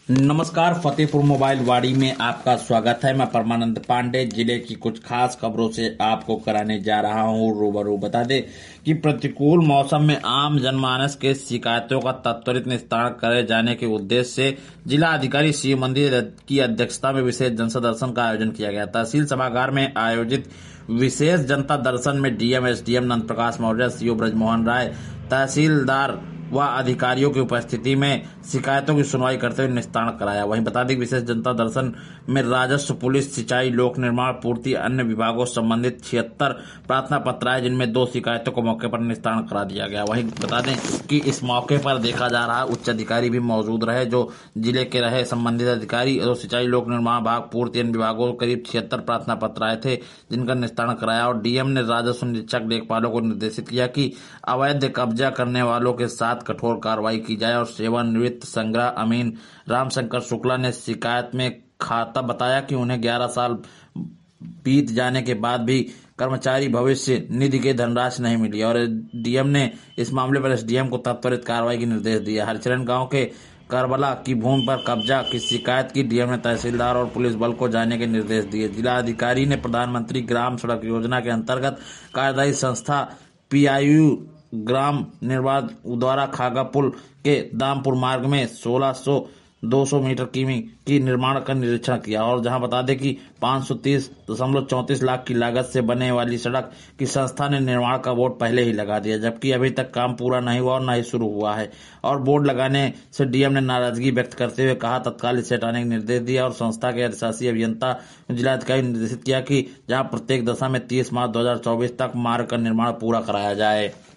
नमस्कार, फतेहपुर मोबाइल वाड़ी में आपका स्वागत है। मैं परमानंद पांडे जिले की कुछ खास खबरों से आपको कराने जा रहा हूं रूबरू। बता दें कि प्रतिकूल मौसम में आम जनमानस के शिकायतों का त्वरित निस्तारण करे जाने के उद्देश्य से जिला अधिकारी शिव मंदिर की अध्यक्षता में विशेष जनता दर्शन का आयोजन किया गया। तहसील सभागार में आयोजित विशेष जनता दर्शन में DM SDM Nand Prakash Maurya, CO Brajmohan Rai, तहसीलदार व अधिकारियों की उपस्थिति में शिकायतों की सुनवाई करते हुए निस्तारण कराया। वहीं बता दें विशेष जनता दर्शन में राजस्व, पुलिस, सिंचाई, लोक निर्माण, पूर्ति, अन्य विभागों से संबंधित 76 प्रार्थना पत्र आए, जिनमें 2 शिकायतों को मौके पर निस्तारण करा दिया गया। वहीं बता दें कि इस मौके पर देखा जा रहा उच्च अधिकारी भी मौजूद रहे, जो जिले के रहे संबंधित अधिकारी और सिंचाई, लोक निर्माण विभाग, पूर्ति, अन्य विभागों को करीब 76 प्रार्थना पत्र आए थे, जिनका निस्तारण कराया। और डीएम ने राजस्व निरीक्षक लेखपालों को निर्देशित किया कि अवैध कब्जा करने वालों के साथ कठोर कार्रवाई की जाए। और सेवानिवृत्त संग्रह अमीन रामशंकर शुक्ला ने शिकायत में खाता बताया कि उन्हें 11 साल बीत जाने के बाद भी कर्मचारी भविष्य निधि की धनराशि नहीं मिली और डीएम ने इस मामले पर एसडीएम को त्वरित कार्रवाई के निर्देश दिए। हरिचरण गांव के करबला की भूमि पर कब्जा की शिकायत की डीएम ने तहसीलदार और पुलिस बल को जाने के निर्देश दिए। जिला अधिकारी ने प्रधानमंत्री ग्राम सड़क योजना के अंतर्गत कार्यदायी संस्था पीआईयू ग्राम निर्माण द्वारा खागा पुल के दामपुर मार्ग में 200 मीटर की निर्माण का निरीक्षण किया। और जहां बता दें कि 530.34 लाख की लागत से बने वाली सड़क की संस्था ने निर्माण का बोर्ड पहले ही लगा दिया, जबकि अभी तक काम पूरा नहीं हुआ और न ही शुरू हुआ है। और बोर्ड लगाने से डीएम ने नाराजगी व्यक्त करते हुए कहा तत्काल इसे हटाने के निर्देश दिया। और संस्था के अधिशासी अभियंता जिलाधिकारी ने निर्देशित किया कि जहाँ प्रत्येक दशा में 30 मार्च 2024 तक मार्ग का निर्माण पूरा कराया जाए।